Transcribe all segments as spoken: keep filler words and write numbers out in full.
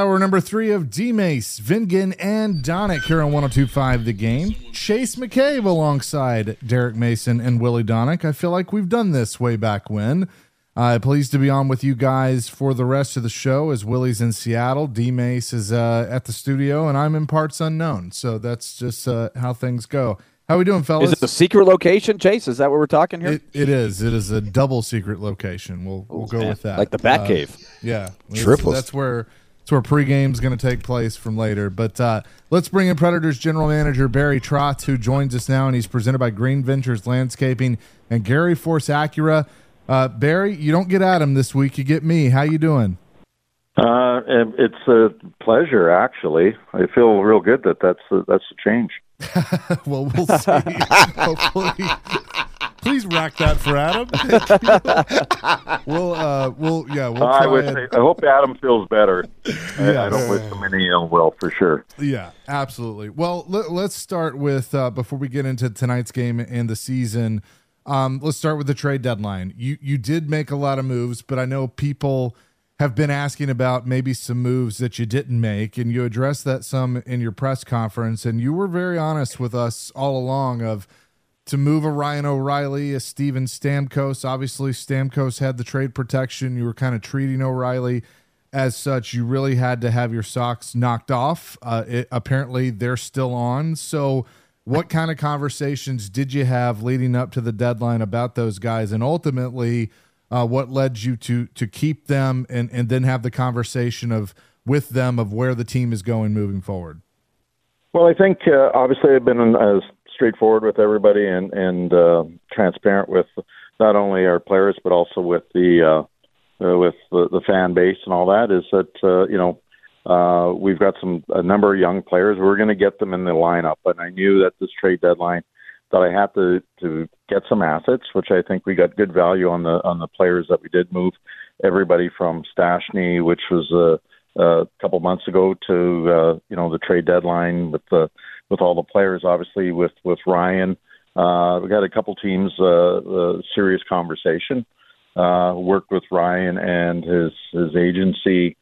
hour number three of D-Mace, Vingan, and Donick here on one oh two point five The Game. Chase McCabe alongside Derek Mason and Willie Donick. I feel like we've done this way back when. Uh, pleased to be on with you guys for the rest of the show as Willie's in Seattle, D-Mace is uh, at the studio, and I'm in parts unknown. So that's just uh, how things go. How we doing, fellas? Is it a secret location, Chase? Is that what we're talking here? It, it is. It is a double secret location. We'll we'll go Man, with that. like the Batcave. Uh, yeah, Triples. That's where that's where pregame's going to take place from later. But uh, let's bring in Predators general manager Barry Trotz, who joins us now, and he's presented by Green Ventures Landscaping and Gary Force Acura. Uh, Barry, you don't get Adam this week; you get me. How you doing? Uh, it's a pleasure, actually. I feel real good that that's a, that's a change. Well, we'll see. Hopefully, please rack that for Adam. we'll, uh, we'll, yeah, we'll. Uh, try I, wish, and, I hope Adam feels better. I, Yeah. I don't wish him any ill will for sure. Yeah, absolutely. Well, let, let's start with uh, before we get into tonight's game and the season. Um, let's start with the trade deadline. You you did make a lot of moves, but I know people have been asking about maybe some moves that you didn't make, and you addressed that some in your press conference, and you were very honest with us all along of to move a Ryan O'Reilly, a Steven Stamkos. Obviously, Stamkos had the trade protection. You were kind of treating O'Reilly as such. You really had to have your socks knocked off. Uh, it, apparently, they're still on. So what kind of conversations did you have leading up to the deadline about those guys? And ultimately, Uh, what led you to to keep them and, and then have the conversation of with them of where the team is going moving forward? Well, I think uh, obviously I've been as straightforward with everybody and and uh, transparent with not only our players but also with the uh, uh, with the, the fan base and all that. Is that uh, you know uh, we've got some a number of young players. We're going to get them in the lineup, and I knew that this trade deadline that I had to, to get some assets, which I think we got good value on the on the players that we did move. Everybody from Stastny, which was a, a couple months ago, to uh, you know the trade deadline with the with all the players. Obviously, with with Ryan, uh, we got a couple teams uh, uh, serious conversation. Uh, worked with Ryan and his his agency,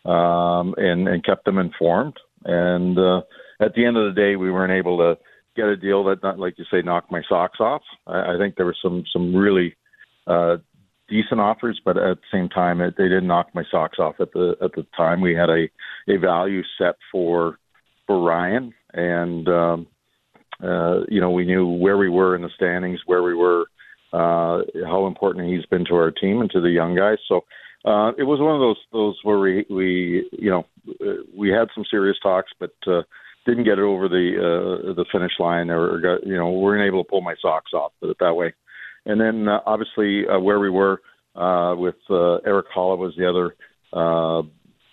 um, and and kept them informed. And uh, at the end of the day, we weren't able to get a deal that, not like you say, knocked my socks off. I, I think there were some some really uh, decent offers, but at the same time, it, they didn't knock my socks off at the at the time. We had a, a value set for for Ryan, and um, uh, you know we knew where we were in the standings, where we were, uh, how important he's been to our team and to the young guys. So uh, it was one of those those where we we you know we had some serious talks, but uh, didn't get it over the uh, the finish line, or got, you know, weren't able to pull my socks off, put it that way. And then uh, obviously uh, where we were uh, with uh, Eric Holla was the other uh,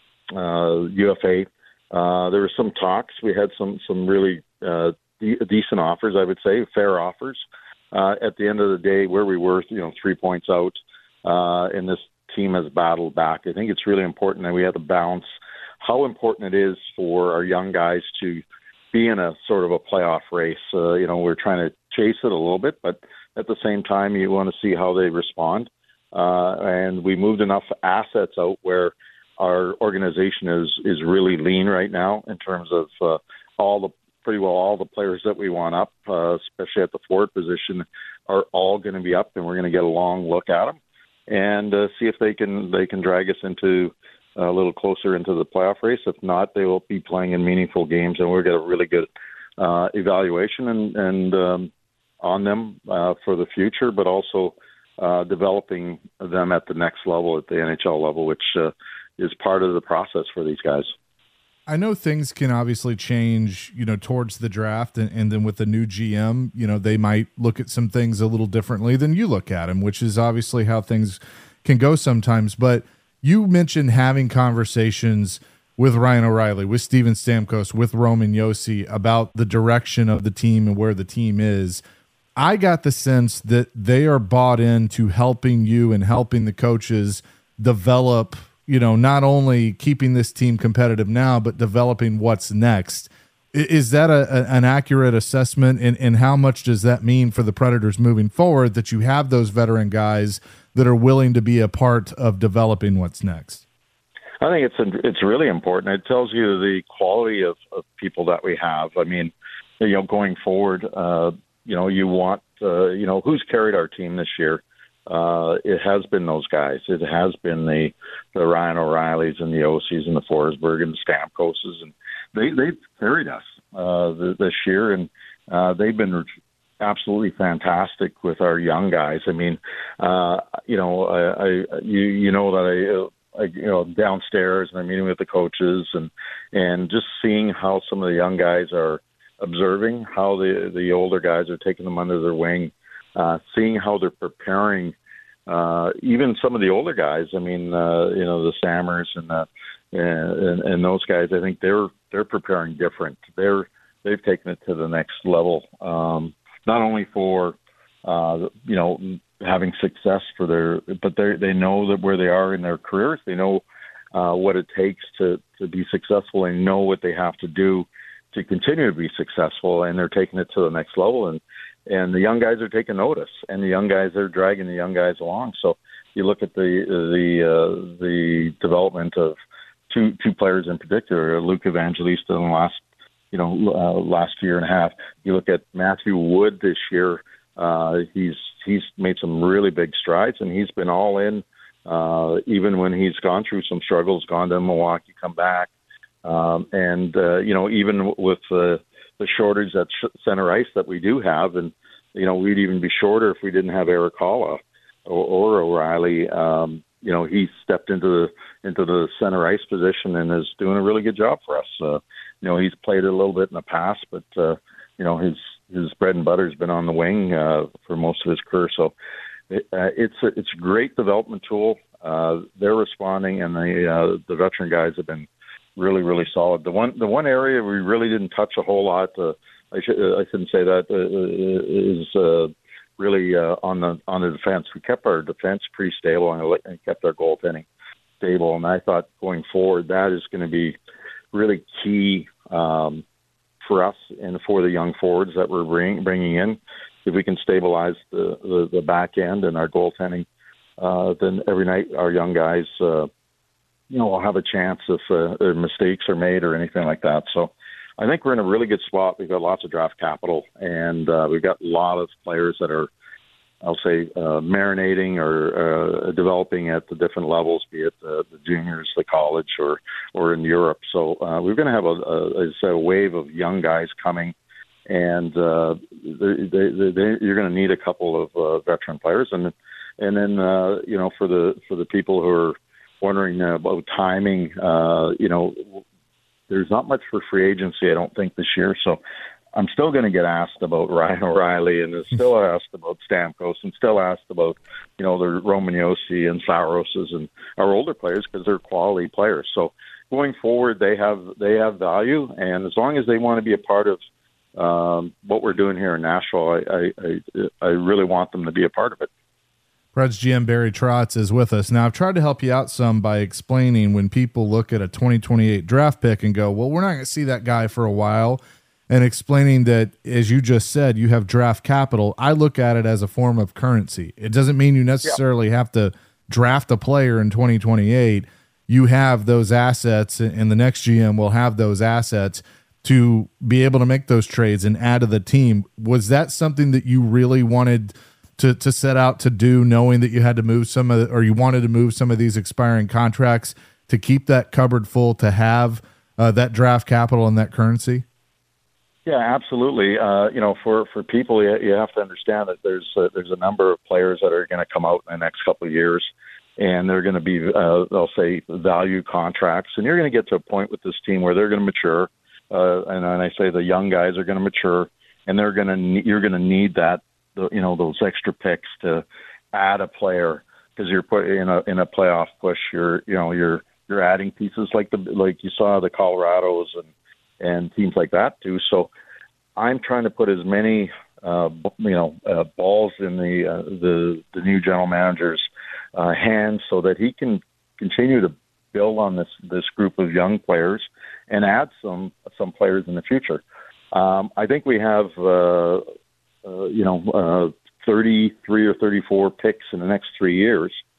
uh, U F A. Uh, there were some talks. We had some some really uh, de- decent offers, I would say, fair offers. Uh, at the end of the day, where we were, you know, three points out, uh, and this team has battled back. I think it's really important that we have to balance how important it is for our young guys to be in a sort of a playoff race. Uh, you know, we're trying to chase it a little bit, but at the same time, you want to see how they respond. Uh, and we moved enough assets out where our organization is, is really lean right now in terms of uh, all the pretty well all the players that we want up, uh, especially at the forward position, are all going to be up, and we're going to get a long look at them and uh, see if they can they can drag us into a little closer into the playoff race. If not, they will be playing in meaningful games, and we'll get a really good uh, evaluation and, and um, on them uh, for the future, but also uh, developing them at the next level, at the N H L level, which uh, is part of the process for these guys. I know things can obviously change, you know, towards the draft, and, and then with the new G M, you know, they might look at some things a little differently than you look at them, which is obviously how things can go sometimes. But you mentioned having conversations with Ryan O'Reilly, with Steven Stamkos, with Roman Josi about the direction of the team and where the team is. I got the sense that they are bought into helping you and helping the coaches develop, you know, not only keeping this team competitive now, but developing what's next. Is that a, a, an accurate assessment? And, and how much does that mean for the Predators moving forward, that you have those veteran guys that are willing to be a part of developing what's next? I think it's it's really important. It tells you the quality of, of people that we have. I mean, you know, going forward, uh, you know, you want, uh, you know, who's carried our team this year? Uh, it has been those guys. It has been the, the Ryan O'Reillys and the O Cs and the Forsberg and the Stamkoses, and they they've carried us uh, this year, and uh, they've been absolutely fantastic with our young guys. I mean, uh, you know, I, I you you know that I, I you know downstairs and I'm meeting with the coaches and and just seeing how some of the young guys are observing how the the older guys are taking them under their wing, uh, seeing how they're preparing. Uh, even some of the older guys, I mean, uh, you know, the Stammers and, the, and and those guys, I think they're they're preparing different. They're they've taken it to the next level, um, not only for uh, you know having success for their, but they they know that where they are in their careers, they know uh, what it takes to to be successful, and know what they have to do to continue to be successful, and they're taking it to the next level. And And the young guys are taking notice, and the young guys are dragging the young guys along. So you look at the the uh, the development of two two players in particular, Luke Evangelista in the last you know uh, last year and a half. You look at Matthew Wood this year. Uh, he's he's made some really big strides, and he's been all in, uh, even when he's gone through some struggles, gone to Milwaukee, come back, um, and uh, you know even with the uh, the shortage at center ice that we do have, and you know we'd even be shorter if we didn't have Eric Halla or, or O'Reilly. Um, you know he stepped into the into the center ice position and is doing a really good job for us. Uh, you know he's played it a little bit in the past, but uh, you know his his bread and butter has been on the wing uh, for most of his career. So it, uh, it's a, it's a great development tool. Uh, they're responding, and the uh, the veteran guys have been really, really solid. The one, the one area we really didn't touch a whole lot. Uh, I, should, uh, I shouldn't say that. Uh, is uh, really uh, on the on the defense. We kept our defense pretty stable, and kept our goaltending stable. And I thought going forward, that is going to be really key um, for us and for the young forwards that we're bring, bringing in. If we can stabilize the the, the back end and our goaltending, uh, then every night our young guys. Uh, you know, we'll have a chance if uh, their mistakes are made or anything like that. So I think we're in a really good spot. We've got lots of draft capital, and uh, we've got a lot of players that are, I'll say, uh, marinating or uh, developing at the different levels, be it the, the juniors, the college, or or in Europe. So uh, we're going to have a, a, a wave of young guys coming, and uh, they, they, they, you're going to need a couple of uh, veteran players. And and then, uh, you know, for the for the people who are wondering about timing, uh, you know, there's not much for free agency, I don't think, this year. So I'm still going to get asked about Ryan O'Reilly, and still asked about Stamkos, and still asked about, you know, the Roman Josi and Sauroses and our older players, because they're quality players. So going forward, they have they have value, and as long as they want to be a part of um, what we're doing here in Nashville, I, I, I, I really want them to be a part of it. Preds G M Barry Trotz is with us. Now, I've tried to help you out some by explaining when people look at a twenty twenty-eight draft pick and go, well, we're not going to see that guy for a while, and explaining that, as you just said, you have draft capital. I look at it as a form of currency. It doesn't mean you necessarily yeah. have to draft a player in twenty twenty-eight. You have those assets, and the next G M will have those assets to be able to make those trades and add to the team. Was that something that you really wanted to to set out to do, knowing that you had to move some of the, or you wanted to move some of these expiring contracts to keep that cupboard full, to have uh, that draft capital and that currency? Yeah, absolutely. Uh, you know, for, for people, you, you have to understand that there's uh, there's a number of players that are going to come out in the next couple of years, and they're going to be, uh, they'll say, value contracts, and you're going to get to a point with this team where they're going to mature, uh, and, and I say the young guys are going to mature, and they're going to you're going to need that. You know, those extra picks to add a player, because you're put in a in a playoff push. You're you know you're you're adding pieces like the like you saw the Colorados and and teams like that too. So I'm trying to put as many uh, you know uh, balls in the uh, the the new general manager's uh, hands, so that he can continue to build on this this group of young players and add some some players in the future. Um, I think we have. Uh, Uh, you know, uh, thirty-three or thirty-four picks in the next three years.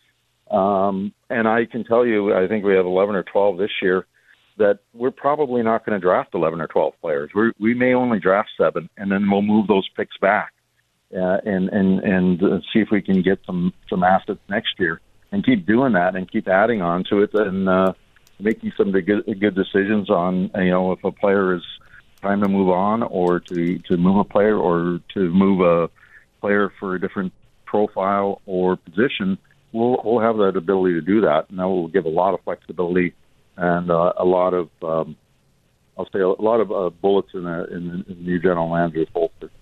Um, and I can tell you, I think we have eleven or twelve this year that we're probably not going to draft eleven or twelve players. We we may only draft seven, and then we'll move those picks back uh, and and and uh, see if we can get some some assets next year, and keep doing that and keep adding on to it and uh, making some good good decisions on, you know, if a player is time to move on or to to move a player or to move a player for a different profile or position. We'll we'll have that ability to do that, and that will give a lot of flexibility and uh, a lot of, um, I'll say, a lot of uh, bullets in, a, in the new general manager's holster.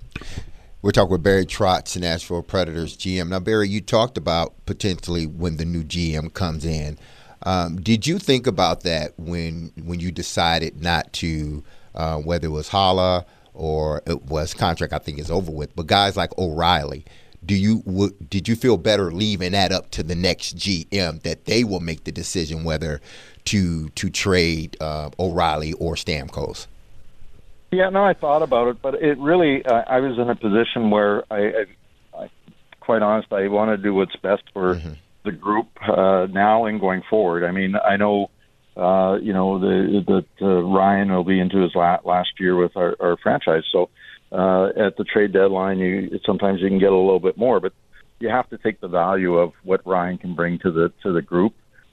We're talking with Barry Trotz, Nashville Predators G M. Now, Barry, you talked about potentially when the new G M comes in. Um, did you think about that when when you decided not to, uh, whether it was Haula or it was contract I think is over with, but guys like O'Reilly? Do you w- did you feel better leaving that up to the next G M that they will make the decision whether to to trade uh, O'Reilly or Stamkos? Yeah, no, I thought about it, but it really uh, I was in a position where I, I, I, quite honest, I want to do what's best for mm-hmm. the group uh, now and going forward. I mean, I know uh, you know the, that uh, Ryan will be into his la- last year with our, our franchise, so. Uh, at the trade deadline, you sometimes you can get a little bit more, but you have to take the value of what Ryan can bring to the to the group,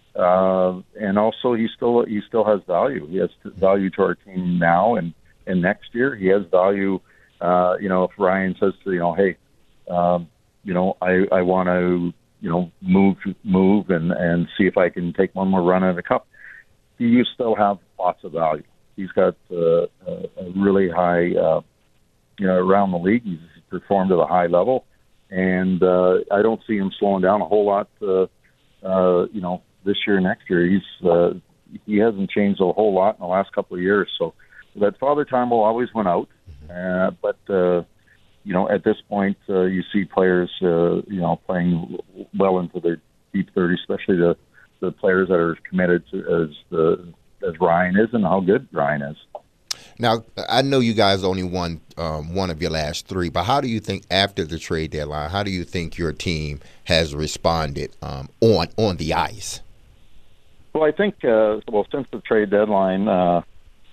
uh, and also he still he still has value. He has value to our team now and, and next year. He has value. Uh, you know, if Ryan says to you know, hey, um, you know, I, I want to you know move move and, and see if I can take one more run at a cup. You still have lots of value. He's got uh, a, a really high. Uh, You know, around the league, he's performed at a high level, and uh, I don't see him slowing down a whole lot. Uh, uh, you know, this year, next year, he's uh, he hasn't changed a whole lot in the last couple of years. So that Father Time will always win out, uh, but uh, you know, at this point, uh, you see players, uh, you know, playing well into their deep thirties, especially the the players that are committed to, as the as Ryan is, and how good Ryan is. Now, I know you guys only won um, one of your last three, but how do you think after the trade deadline, how do you think your team has responded um, on on the ice? Well, I think, uh, well, since the trade deadline, uh,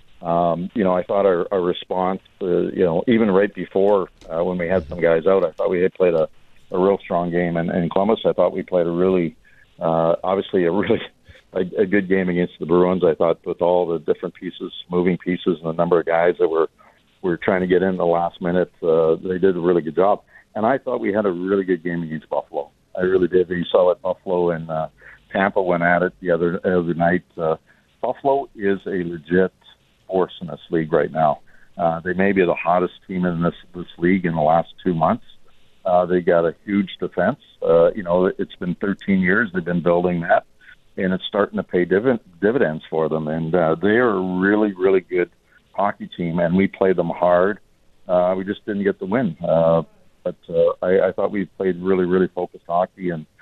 um, you know, I thought our, our response, uh, you know, even right before uh, when we had some guys out, I thought we had played a, a real strong game. And in Columbus, I thought we played a really, uh, obviously a really A, a good game against the Bruins. I thought with all the different pieces, moving pieces, and the number of guys that were were trying to get in the last minute, uh, they did a really good job. And I thought we had a really good game against Buffalo. I really did. You saw it, Buffalo and uh, Tampa went at it the other other night. Uh, Buffalo is a legit force in this league right now. Uh, they may be the hottest team in this this league in the last two months. Uh, they got a huge defense. Uh, you know, it's been thirteen years they've been building that. And it's starting to pay div- dividends for them. And uh, they are a really, really good hockey team, and we played them hard. Uh, we just didn't get the win. Uh, but uh, I, I thought we played really, really focused hockey and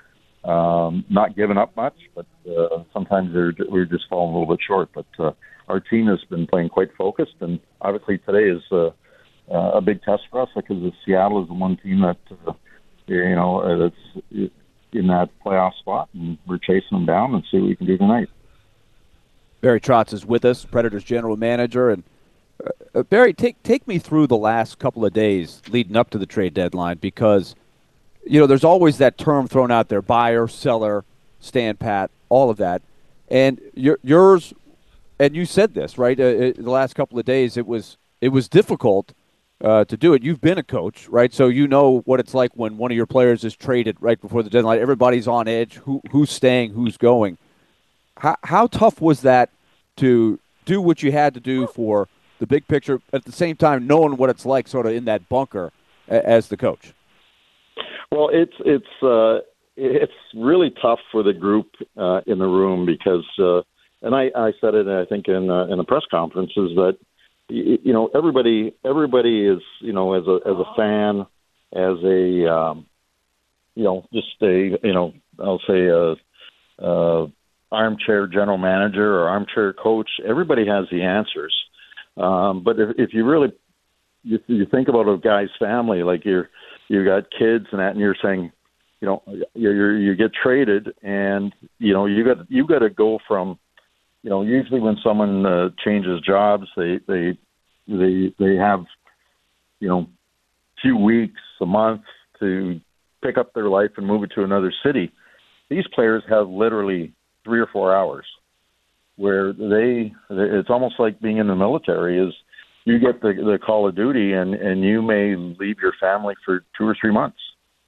um, not giving up much, but uh, sometimes they're, we're just falling a little bit short. But uh, our team has been playing quite focused, and obviously today is uh, uh, a big test for us because Seattle is the one team that, uh, you know, that's in that playoff spot, and we're chasing them down and see what we can do tonight. Barry Trotz is with us, Predators general manager. And uh, Barry, take take me through the last couple of days leading up to the trade deadline, because you know there's always that term thrown out there: buyer, seller, stand pat, all of that. And your, yours, and you said this right. Uh, it, the last couple of days, it was it was difficult uh, to do it. You've been a coach, right? So you know what it's like when one of your players is traded right before the deadline. Everybody's on edge. Who who's staying? Who's going? How how tough was that to do what you had to do for the big picture, at the same time knowing what it's like sort of in that bunker as the coach? Well, it's it's uh, it's really tough for the group uh, in the room because, uh, and I, I said it I think in uh, in the press conferences that you know everybody everybody is you know as a as a fan, as a um, you know just a you know I'll say a. a armchair general manager or armchair coach, everybody has the answers. Um, but if, if you really, if you think about a guy's family, like you're, you got kids and that, and you're saying, you know, you you get traded, and you know you got you got to go from, you know, usually when someone uh, changes jobs, they they they they have, you know, few weeks, a month to pick up their life and move it to another city. These players have literally three or four hours, where they it's almost like being in the military. Is you get the the call of duty, and and you may leave your family for two or three months.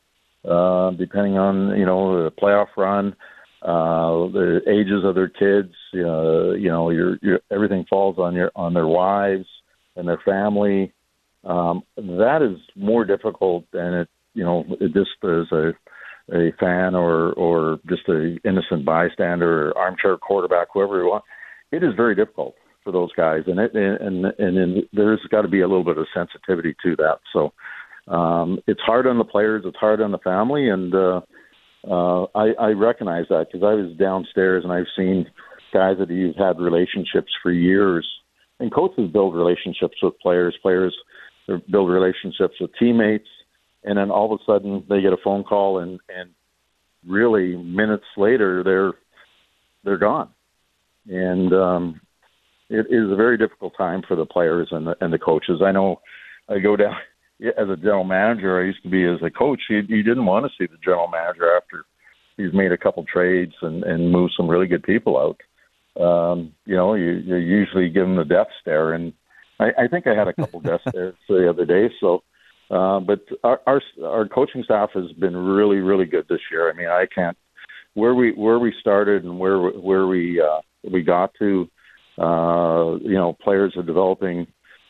Uh, depending on, you know, the playoff run, uh, the ages of their kids, uh, you know, your, your everything falls on your on their wives and their family. Um, that is more difficult than it, you know, it just as a a fan or or just a innocent bystander or armchair quarterback, whoever you want. It is very difficult for those guys, and it and and, and there's got to be a little bit of sensitivity to that. So. Um, it's hard on the players, it's hard on the family, and uh, uh, I, I recognize that because I was downstairs and I've seen guys that have had relationships for years, and coaches build relationships with players, players build relationships with teammates, and then all of a sudden they get a phone call, and, and really minutes later they're they're gone, and um, it is a very difficult time for the players and the, and the coaches. I know I go down. As a general manager, I used to be as a coach. You, you didn't want to see the general manager after he's made a couple trades and, and moved some really good people out. Um, you know, you, you usually give them the death stare, and I, I think I had a couple death stares the other day. So, uh, but our, our our coaching staff has been really, really good this year. I mean, I can't where we where we started and where where we uh, we got to. Uh, you know, players are developing.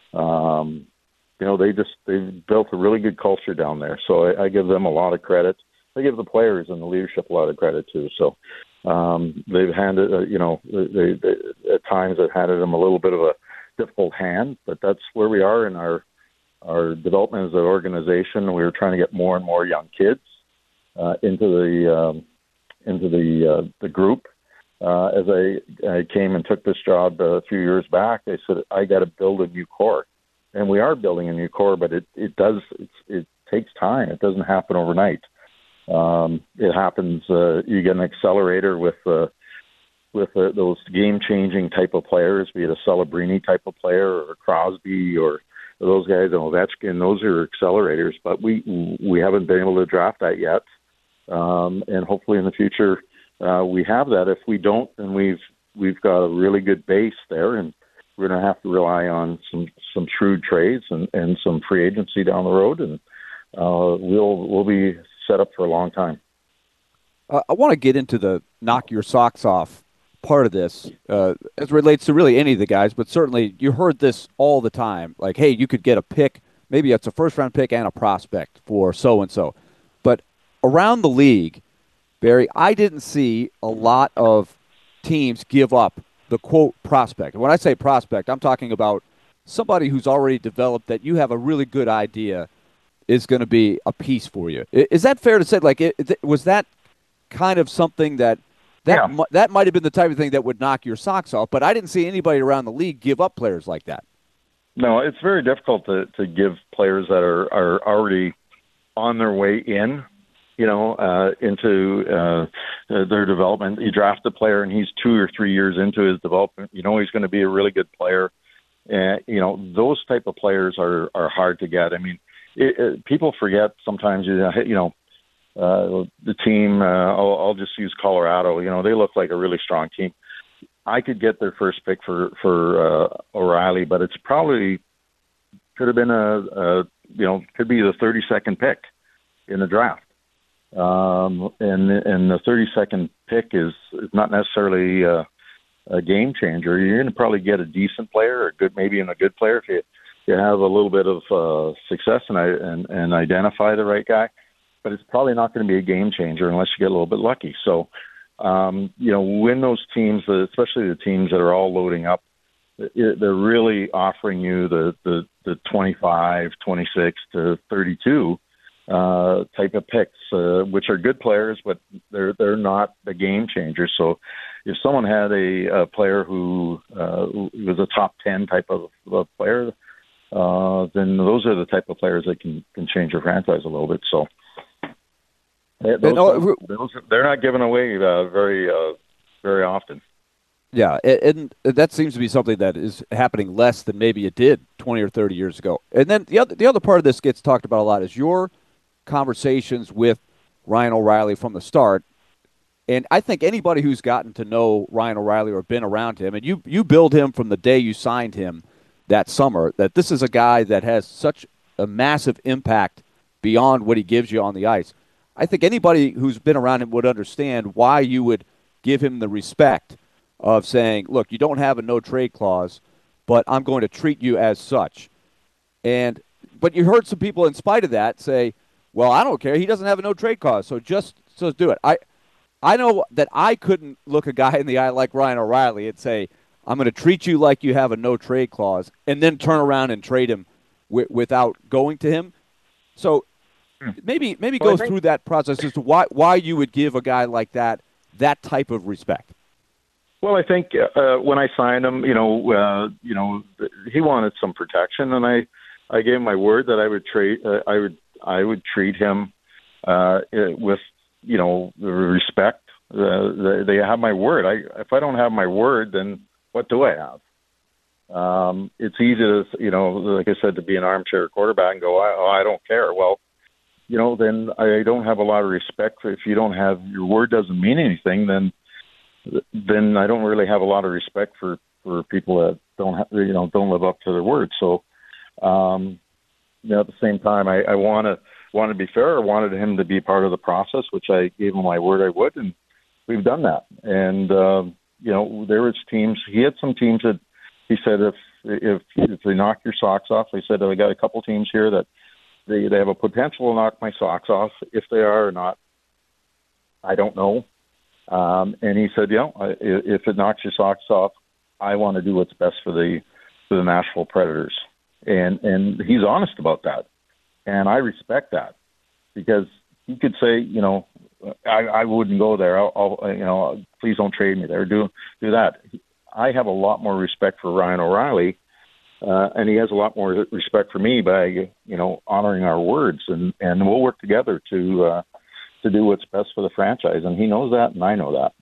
Um, You know, they just they've built a really good culture down there. So I, I give them a lot of credit. I give the players and the leadership a lot of credit too. So um, they've handed, uh, you know, they, they at times they've handed them a little bit of a difficult hand, but that's where we are in our our development as an organization. We were trying to get more and more young kids uh, into the um, into the uh, the group. Uh, as I, I came and took this job a few years back, I said I got to build a new core. And we are building a new core, but it, it does it's, it takes time. It doesn't happen overnight. Um, it happens. Uh, you get an accelerator with uh, with uh, those game changing type of players, be it a Celebrini type of player or a Crosby or those guys, and Ovechkin. Those are accelerators, but we we haven't been able to draft that yet. Um, and hopefully in the future uh, we have that. If we don't, then we've we've got a really good base there, and we're going to have to rely on some, some shrewd trades and, and some free agency down the road, and uh, we'll we'll be set up for a long time. Uh, I want to get into the knock your socks off part of this uh, as it relates to really any of the guys, but certainly you heard this all the time. Like, hey, you could get a pick, maybe it's a first-round pick and a prospect for so-and-so. But around the league, Barry, I didn't see a lot of teams give up the quote prospect. When I say prospect, I'm talking about somebody who's already developed that you have a really good idea is going to be a piece for you. Is that fair to say? Like, it, it, was that kind of something that that yeah. mu- that might have been the type of thing that would knock your socks off? But I didn't see anybody around the league give up players like that. No, it's very difficult to, to give players that are, are already on their way in. You know, uh, into uh, their development. You draft a player and he's two or three years into his development. You know, he's going to be a really good player. And, you know, those type of players are, are hard to get. I mean, it, it, people forget sometimes, you know, uh, the team, uh, I'll, I'll just use Colorado. You know, they look like a really strong team. I could get their first pick for, for uh, O'Reilly, but it's probably could have been a, a, you know, could be the thirty-second pick in the draft. Um, and and the thirty-second pick is, is not necessarily uh, a game changer. You're going to probably get a decent player, or good, maybe even a good player if you, you have a little bit of uh, success and, and and identify the right guy. But it's probably not going to be a game changer unless you get a little bit lucky. So, um, you know, when those teams, especially the teams that are all loading up, they're really offering you the the, the twenty-five, twenty-six to thirty-two. Uh, type of picks, uh, which are good players, but they're they're not the game changers. So, if someone had a, a player who uh, was a top ten type of, of player, uh, then those are the type of players that can, can change your franchise a little bit. So, They, those, those, those, they're not given away uh, very uh, very often. Yeah, and, and that seems to be something that is happening less than maybe it did twenty or thirty years ago. And then the other the other part of this gets talked about a lot is your conversations with Ryan O'Reilly from the start. And I think anybody who's gotten to know Ryan O'Reilly or been around him, and you you build him from the day you signed him that summer, that this is a guy that has such a massive impact beyond what he gives you on the ice. I think anybody who's been around him would understand why you would give him the respect of saying, look, you don't have a no-trade clause, but I'm going to treat you as such. And but you heard some people in spite of that say, well, I don't care. He doesn't have a no-trade clause, so just so do it. I I know that I couldn't look a guy in the eye like Ryan O'Reilly and say, I'm going to treat you like you have a no-trade clause, and then turn around and trade him w- without going to him. So maybe maybe well, go think- through that process as to why why you would give a guy like that that type of respect. Well, I think uh, when I signed him, you know, uh, you know, he wanted some protection, and I, I gave him my word that I would treat, uh, I would, I would treat him uh, with, you know, respect. Uh, they, they have my word. I, if I don't have my word, then what do I have? Um, it's easy to, you know, like I said, to be an armchair quarterback and go, oh, I don't care. Well, you know, then I don't have a lot of respect for. If you don't have your word, doesn't mean anything, then. then I don't really have a lot of respect for, for people that don't have, you know, don't live up to their word. So, um, you know, at the same time, I, I want to want to be fair. I wanted him to be part of the process, which I gave him my word I would, and we've done that. And uh, you know, there was teams. He had some teams that he said if if if they knock your socks off, he said I got a couple teams here that they they have a potential to knock my socks off. If they are or not, I don't know. Um, and he said, you know, if it knocks your socks off, I want to do what's best for the for the Nashville Predators. And and he's honest about that. And I respect that, because he could say, you know, I, I wouldn't go there. I'll, I'll, you know, please don't trade me there. Do do that. I have a lot more respect for Ryan O'Reilly, uh, and he has a lot more respect for me by, you know, honoring our words. And, and we'll work together to uh, to do what's best for the franchise, and he knows that, and I know that.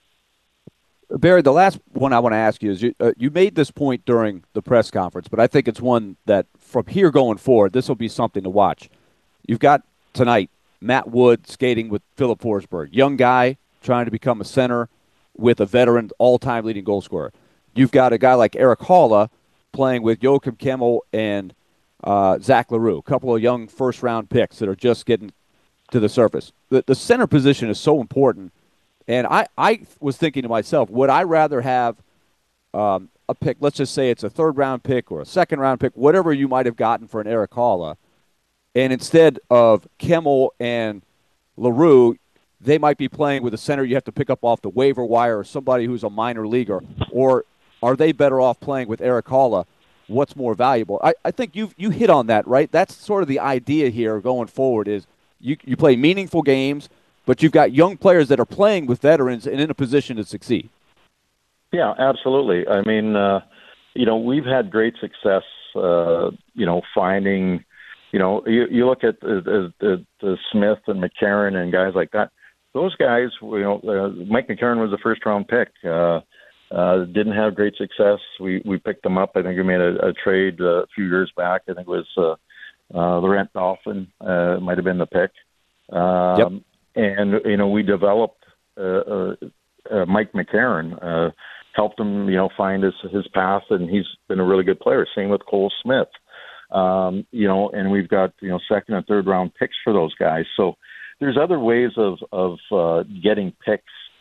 Barry, the last one I want to ask you is you, uh, you made this point during the press conference, but I think it's one that from here going forward, this will be something to watch. You've got tonight Matt Wood skating with Philip Forsberg, young guy trying to become a center with a veteran all-time leading goal scorer. You've got a guy like Erik Haula playing with Joakim Kemell and uh, Zach L'Heureux, a couple of young first-round picks that are just getting to the surface. The, the center position is so important. And I, I was thinking to myself, would I rather have um, a pick, let's just say it's a third-round pick or a second-round pick, whatever you might have gotten for an Erik Haula, and instead of Kemell and L'Heureux, they might be playing with a center you have to pick up off the waiver wire or somebody who's a minor leaguer, or are they better off playing with Erik Haula? What's more valuable? I, I think you you hit on that, right? That's sort of the idea here going forward is you, you play meaningful games, but you've got young players that are playing with veterans and in a position to succeed. Yeah, absolutely. I mean, uh, you know, we've had great success, uh, you know, finding, you know, you, you look at the, the, the Smith and McCarron and guys like that. Those guys, you know, uh, Mike McCarron was a first-round pick. Uh, uh, didn't have great success. We we picked them up. I think we made a, a trade uh, a few years back. I think it was uh, uh, Laurent Dauphin uh, might have been the pick. Um, yep. And, you know, we developed uh, uh, uh, Mike McCarron, uh, helped him, you know, find his, his path, and he's been a really good player. Same with Cole Smith. Um, you know, and we've got, you know, second and third round picks for those guys. So there's other ways of, of uh, getting picks.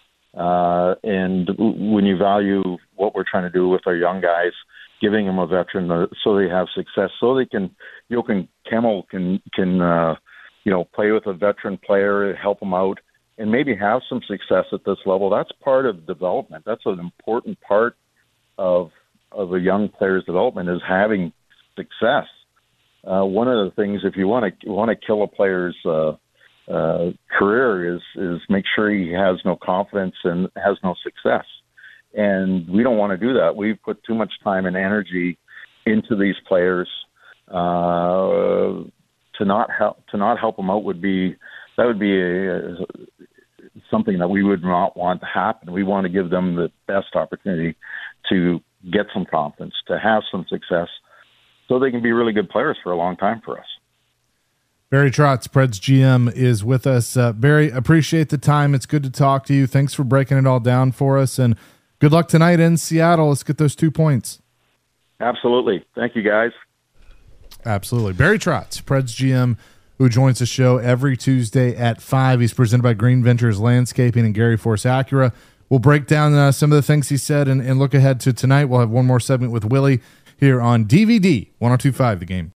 Uh, and when you value what we're trying to do with our young guys, giving them a veteran uh, so they have success, so they can, Joakim Kemell can, can, uh, you know, play with a veteran player, help them out, and maybe have some success at this level. That's part of development. That's an important part of of a young player's development, is having success. Uh, one of the things, if you want to want to kill a player's uh, uh, career, is is make sure he has no confidence and has no success. And we don't want to do that. We've put too much time and energy into these players. Uh, to not help to not help them out would be that would be a, a, something that we would not want to happen. We want to give them the best opportunity to get some confidence, to have some success, so they can be really good players for a long time for us. Barry Trotz, Preds G M, is with us. Uh, Barry, appreciate the time. It's good to talk to you. Thanks for breaking it all down for us, and good luck tonight in Seattle. Let's get those two points. Absolutely. Thank you, guys. Absolutely. Barry Trotz, Preds G M, who joins the show every Tuesday at five. He's presented by Green Ventures Landscaping and Gary Force Acura. We'll break down uh, some of the things he said and, and look ahead to tonight. We'll have one more segment with Willie here on D V D, one oh two point five The Game.